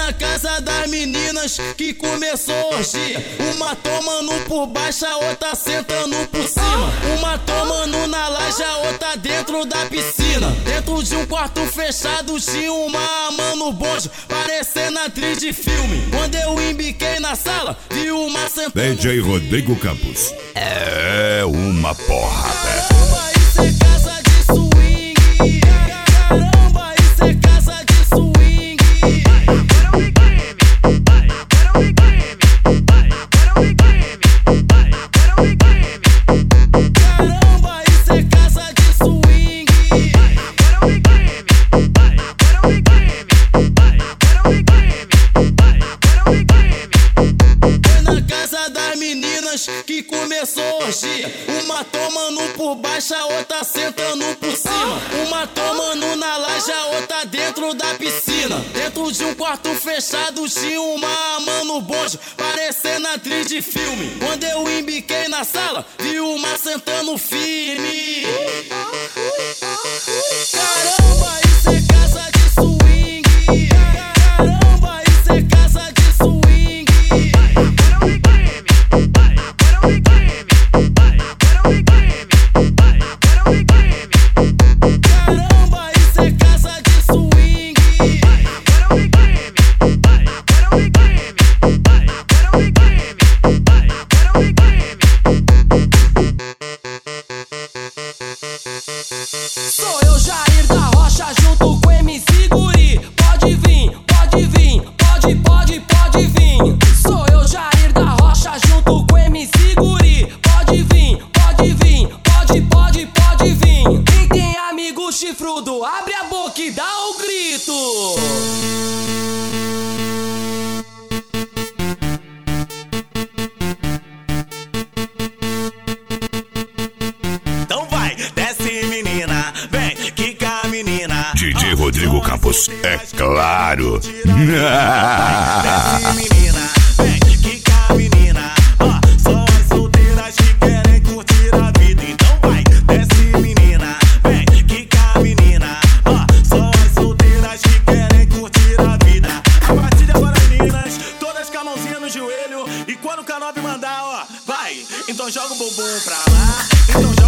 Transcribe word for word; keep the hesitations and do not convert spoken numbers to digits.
na casa das meninas que começou hoje. Uma tomando por baixo, a outra sentando por cima. Uma tomando na laje, a outra dentro da piscina. Dentro de um quarto fechado tinha uma mano bonde, parecendo atriz de filme. Quando eu embiquei na sala, vi uma sentando. D J Rodrigo Campos. É uma porrada. Caramba, isso é casa de swing. Caramba, isso é casa de swing. Agora o creme, agora o creme, agora o creme, agora o creme. Caramba, isso é casa de swing. Agora o creme, agora o creme, agora o creme, agora o creme. É na casa das meninas que começou hoje. Uma tomando por baixo, a outra sentando por cima. Uma tomando na laje, a outra dentro da piscina. Dentro de um quarto fechado tinha uma mano bonde, parecendo atriz de filme. Quando eu embiquei na sala, vi uma sentando firme. Caramba, isso é casa de swing. Caramba, isso é casa de swing. Agora o creme, agora o creme, agora o creme, agora o creme. Caramba, isso é casa de swing. Agora o creme, agora o creme, agora o creme, agora o creme. Sou eu, Jair da Rocha, junto com M C Guri. Pode vir, pode vir, pode, pode, pode vir. Sou eu, Jair da Rocha, junto com M C Guri. Pode vir, pode vir, pode, pode, pode vir. Quem tem amigo chifrudo, abre a boca e dá o grito. Então vai, desce menina, vem, quica menina. D J Rodrigo Campos, é claro. Desce menina, vem, quica menina. Ó, só as solteiras que querem curtir a vida. Então vai, desce menina, vem, quica menina. Ó, só as solteiras que querem curtir a vida. A partir de agora, meninas, todas com a mãozinha no joelho. E quando o K nove mandar, ó, vai. Então joga o bumbum pra lá, então joga